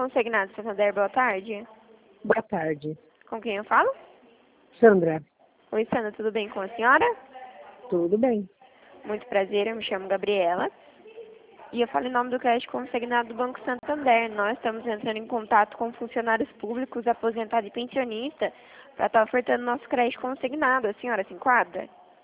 Consignado Santander, boa tarde. Boa tarde. Com quem eu falo? Sandra, Oi, Sandra, tudo bem com a senhora? tudo bem? Muito prazer, eu me chamo Gabriela. E eu falo em nome do crédito consignado do Banco Santander. Nós estamos entrando em contato com funcionários públicos, aposentados e pensionistas para estar ofertando nosso crédito consignado. A senhora se enquadra?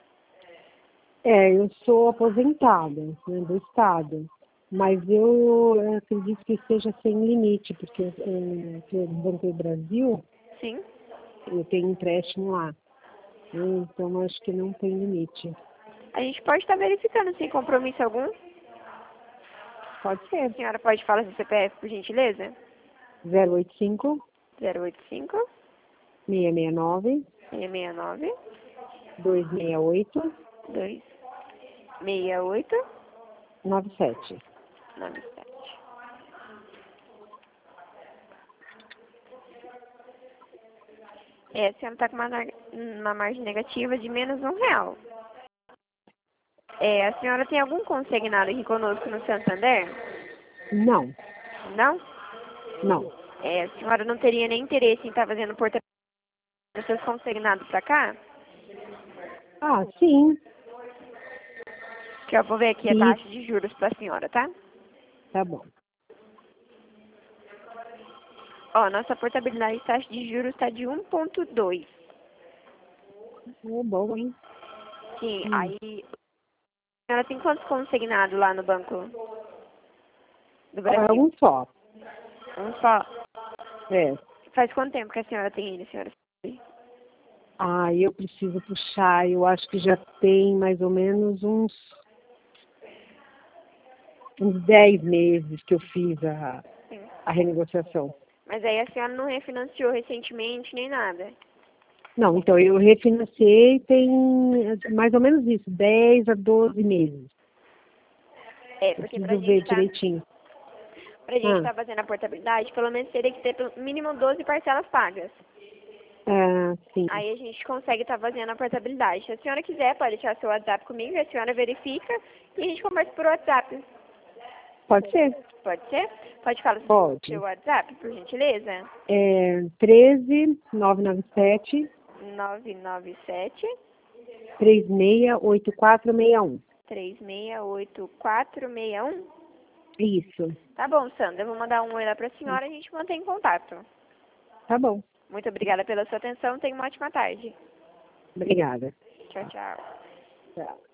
Eu sou aposentada, né, do Estado, mas eu acredito que seja sem limite, porque no Banco do Brasil Sim. eu tenho empréstimo lá, né, então acho que não tem limite. A gente pode estar verificando sem compromisso algum. Pode A ser. senhora pode falar seu CPF, por gentileza? 085 085 669 669 268 268 97. 97. A senhora está com uma margem negativa de menos R$ 1. A senhora tem algum consignado aqui conosco no Santander? Não, Não? não. A senhora não teria nem interesse em estar fazendo portaria dos seus consignados para cá? Ah, sim, Que eu vou ver aqui a sim, taxa de juros para a senhora, tá? tá bom. Ó, nossa portabilidade de taxa de juros está de 1,2. É bom, hein? Sim, aí a senhora tem quantos consignados lá no Banco do É Brasil? um só. Um só. É. Faz quanto tempo que a senhora tem ele, senhora? Eu preciso puxar. Eu acho que já tem mais ou menos uns 10 meses que eu fiz Sim. a renegociação. Mas aí a senhora não refinanciou recentemente nem nada? Não, então eu refinanciei tem mais ou menos isso, 10 a 12 meses. Eu Porque preciso ver direitinho. pra gente estar fazendo a portabilidade, pelo menos teria que ter pelo mínimo 12 parcelas pagas. Sim. Aí a gente consegue estar fazendo a portabilidade. Se a senhora quiser, pode deixar seu WhatsApp comigo, a senhora verifica e a gente conversa por WhatsApp. Pode ser? Pode ser? Pode falar Pode. seu WhatsApp, por gentileza? 13 997 997 368461. 368461. Isso. Tá bom, Sandra. Eu vou mandar um oi lá pra senhora e a gente mantém contato. Tá bom. Muito obrigada pela sua atenção. Tenha uma ótima tarde. Obrigada. Tchau, tchau. Tchau.